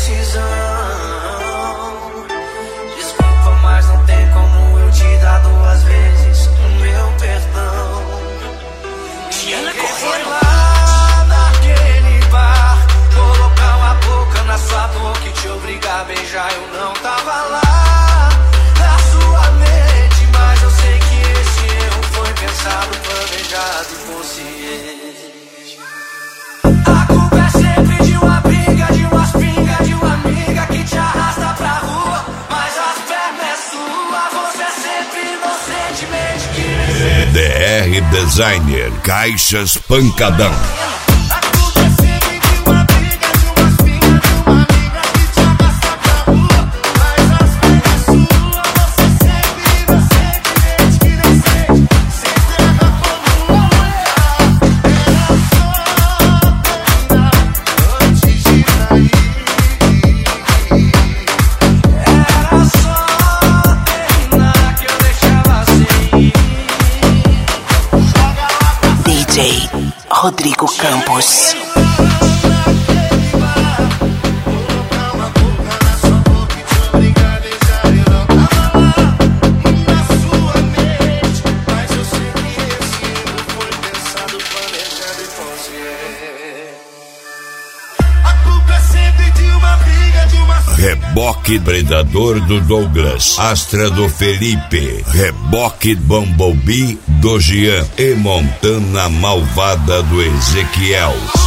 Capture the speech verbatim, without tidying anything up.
decisão. Desculpa, mas não tem como eu te dar duas vezes o meu perdão. Ninguém foi lá naquele bar colocar uma boca na sua boca e te obrigar a beijar. Eu não tava lá na sua mente, mas eu sei que esse erro foi pensado, planejado e consciente. A culpa é sempre de uma briga, de umas pingas, de uma amiga que te arrasta pra rua, mas as pernas é sua, você é sempre inocentemente que D R Designer, Caixas Pancadão. D J Rodrigo Campos. Reboque Predador do Douglas, Astra do Felipe, Reboque Bumblebee do Jean e Montana Malvada do Ezequiel.